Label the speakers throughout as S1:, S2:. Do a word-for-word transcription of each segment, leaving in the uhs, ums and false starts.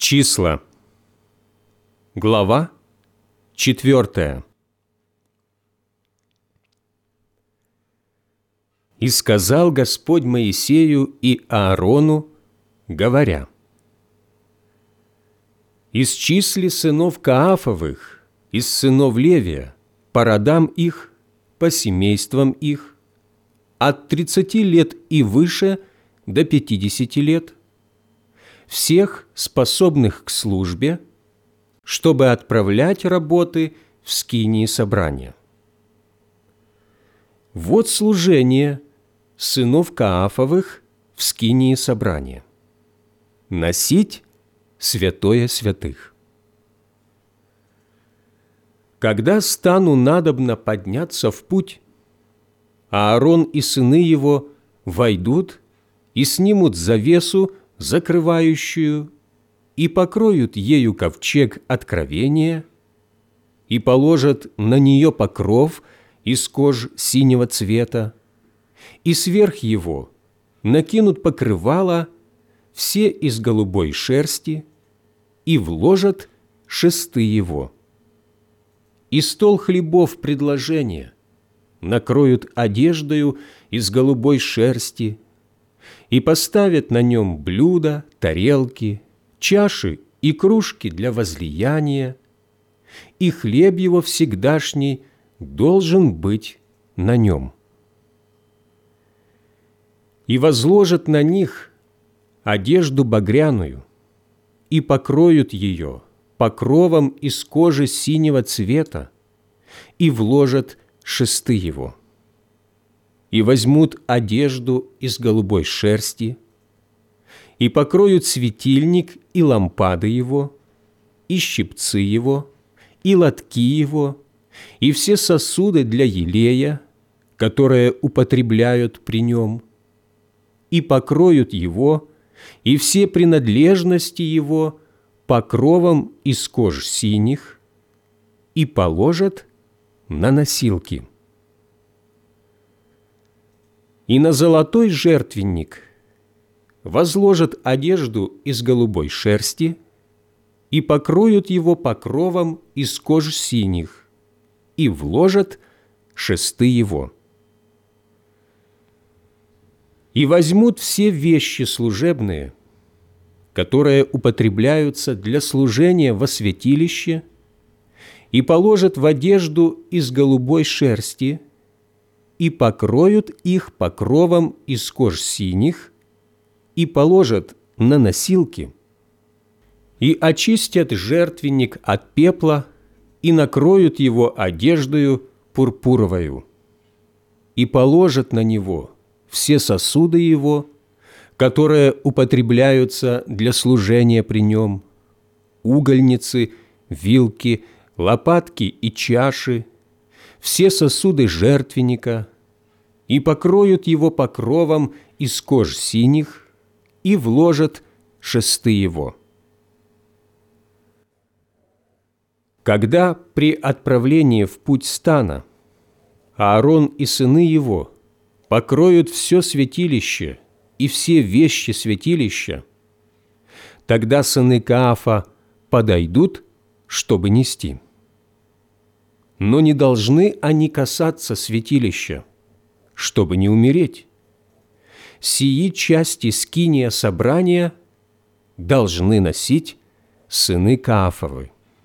S1: Числа. Глава четвертая. «И сказал Господь Моисею и Аарону, говоря: исчисли сынов Каафовых из сынов Левия по родам их, по семействам их, от тридцати лет и выше до пятидесяти лет, всех способных к службе, чтобы отправлять работы в скинии собрания. Вот служение сынов Каафовых в скинии собрания: носить святое святых. Когда стану надобно подняться в путь, Аарон и сыны его войдут и снимут завесу, закрывающую, и покроют ею ковчег откровения, и положат на нее покров из кож синего цвета, и сверх его накинут покрывало все из голубой шерсти, и вложат шесты его. И стол хлебов предложения накроют одеждою из голубой шерсти, и поставят на нем блюда, тарелки, чаши и кружки для возлияния, и хлеб его всегдашний должен быть на нем. И возложат на них одежду багряную, и покроют ее покровом из кожи синего цвета, и вложат шесты его. И возьмут одежду из голубой шерсти, и покроют светильник и лампады его, и щипцы его, и лотки его, и все сосуды для елея, которые употребляют при нем, и покроют его, и все принадлежности его покровом из кож синих, и положат на носилки. И на золотой жертвенник возложат одежду из голубой шерсти и покроют его покровом из кож синих, и вложат шесты его. И возьмут все вещи служебные, которые употребляются для служения во святилище, и положат в одежду из голубой шерсти, и покроют их покровом из кож синих, и положат на носилки, и очистят жертвенник от пепла, и накроют его одеждою пурпуровою, и положат на него все сосуды его, которые употребляются для служения при нем, угольницы, вилки, лопатки и чаши, все сосуды жертвенника, и покроют его покровом из кож синих, и вложат шесты его. Когда при отправлении в путь стана Аарон и сыны его покроют все святилище и все вещи святилища, тогда сыны Каафа подойдут, чтобы нести. Но не должны они касаться святилища, чтобы не умереть. Сии части скиния собрания должны носить сыны Каафовы.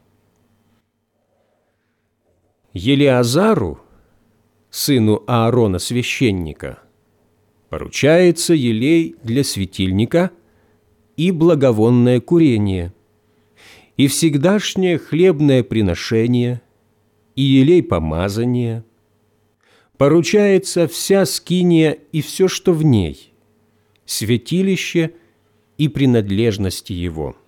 S1: Елеазару, сыну Аарона священника, поручается елей для светильника и благовонное курение, и всегдашнее хлебное приношение, и елей помазания. Поручается вся скиния и все, что в ней, святилище и принадлежности его.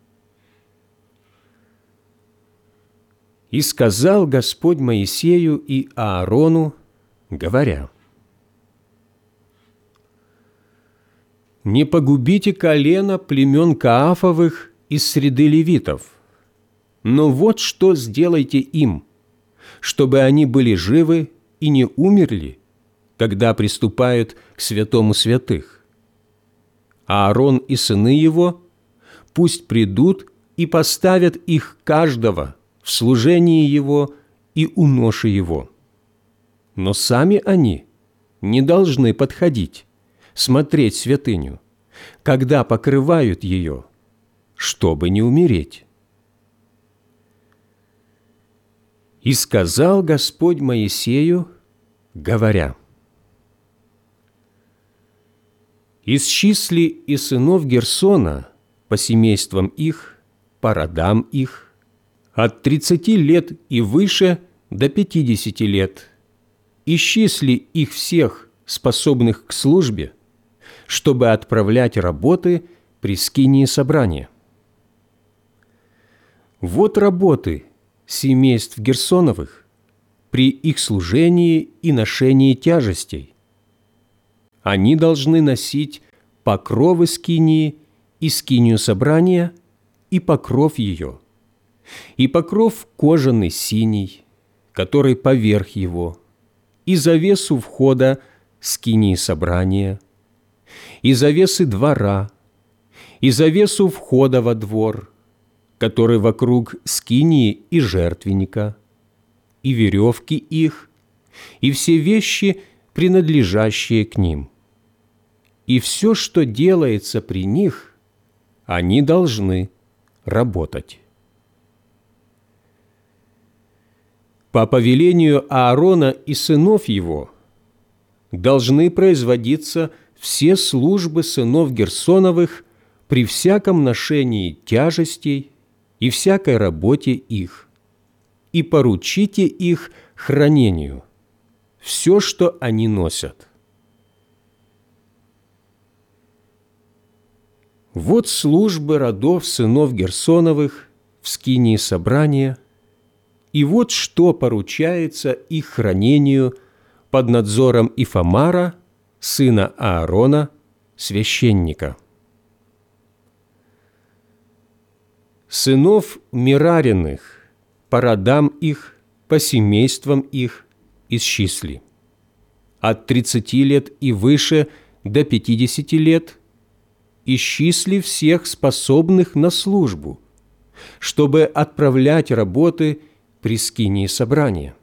S1: И сказал Господь Моисею и Аарону, говоря: не погубите колено племен Каафовых из среды левитов, но вот что сделайте им, чтобы они были живы и не умерли, когда приступают к святому святых. Аарон и сыны его пусть придут и поставят их каждого в служении его и у ноши его. Но сами они не должны подходить, смотреть святыню, когда покрывают ее, чтобы не умереть. И сказал Господь Моисею, говоря: «Исчисли и сынов Герсона по семействам их, по родам их, от тридцати лет и выше до пятидесяти лет, исчисли их всех, способных к службе, чтобы отправлять работы при скинии собрания. Вот работы семейств Герсоновых при их служении и ношении тяжестей. Они должны носить покровы скинии и скинию собрания, и покров ее, и покров кожаный синий, который поверх его, и завесу входа скинии собрания, и завесы двора, и завесу входа во двор, который вокруг скинии и жертвенника, и веревки их, и все вещи, принадлежащие к ним. И все, что делается при них, они должны работать. По повелению Аарона и сынов его должны производиться все службы сынов Герсоновых при всяком ношении тяжестей и всякой работе их, и поручите их хранению, все, что они носят. Вот службы родов сынов Герсоновых в скинии собрания, и вот что поручается их хранению под надзором Ифамара, сына Аарона, священника. Сынов Мерариных по родам их, по семействам их исчисли. От тридцати лет и выше до пятидесяти лет исчисли всех способных на службу, чтобы отправлять работы при скинии собрания.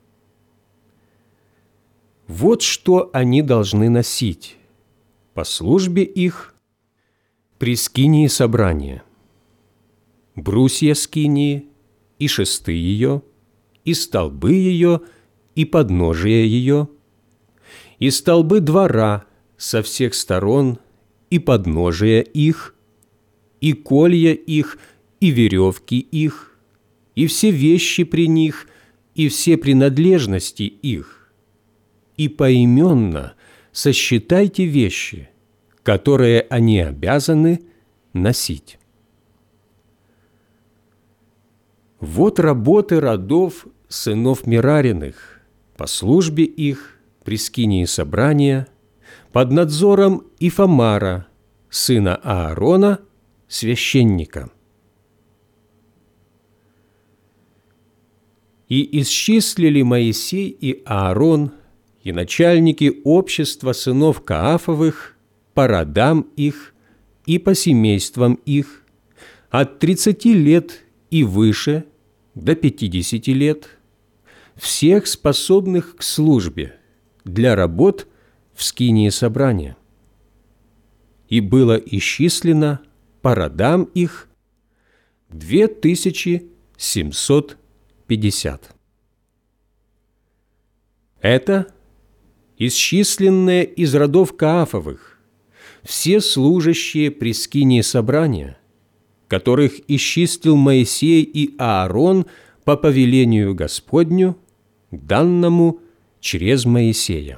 S1: Вот что они должны носить по службе их при скинии собрания: брусья скинии, и шесты ее, и столбы ее, и подножия ее, и столбы двора со всех сторон, и подножия их, и колья их, и веревки их, и все вещи при них, и все принадлежности их. И поименно сосчитайте вещи, которые они обязаны носить. Вот работы родов сынов Мерариных по службе их при скинии собрания под надзором Ифамара, сына Аарона, священника. И исчислили Моисей и Аарон, и начальники общества сынов Каафовых по родам их и по семействам их, от тридцати лет и выше до пятидесяти лет, всех способных к службе для работ в скинии собрания. И было исчислено по родам их две тысячи семьсот пятьдесят. Это исчисленные из родов Каафовых, все служащие при скинии собрания, которых исчислил Моисей и Аарон по повелению Господню, данному через Моисея.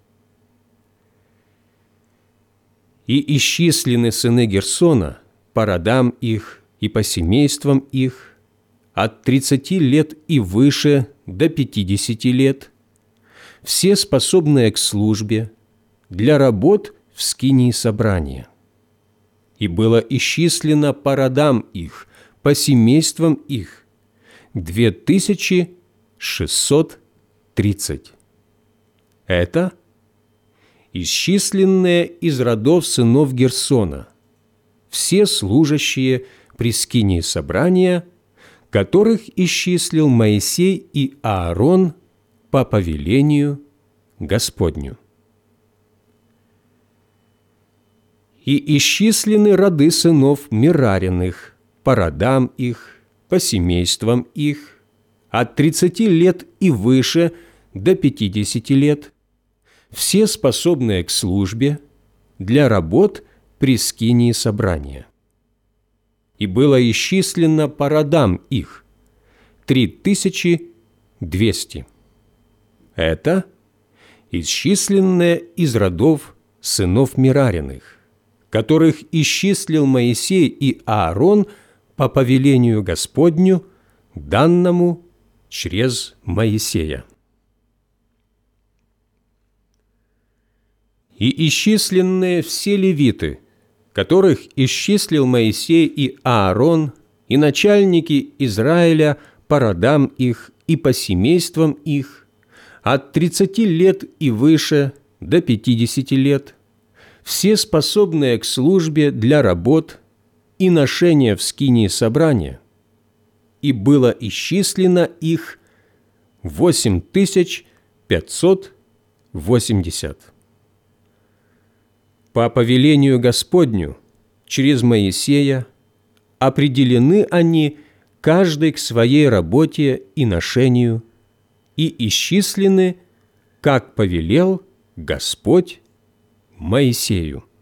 S1: И исчислены сыны Герсона по родам их и по семействам их от тридцати лет и выше до пятидесяти лет, все способные к службе для работ в скинии собрания. И было исчислено по родам их, по семействам их, две тысячи шестьсот тридцать. Это исчисленные из родов сынов Герсона, все служащие при скинии собрания, которых исчислил Моисей и Аарон по повелению Господню. И исчислены роды сынов Мерариных по родам их, по семействам их, от тридцати лет и выше до пятидесяти лет, все способные к службе для работ при скинии собрания. И было исчислено по родам их три тысячи двести. Это исчисленные из родов сынов Мерариных, которых исчислил Моисей и Аарон по повелению Господню, данному через Моисея. И исчисленные все левиты, которых исчислил Моисей и Аарон, и начальники Израиля по родам их и по семействам их, от тридцати лет и выше до пятидесяти лет, все способные к службе для работ и ношения в скинии собрания, и было исчислено их восемь тысяч пятьсот восемьдесят. По повелению Господню через Моисея определены они каждый к своей работе и ношению, и исчислены, как повелел Господь Моисею.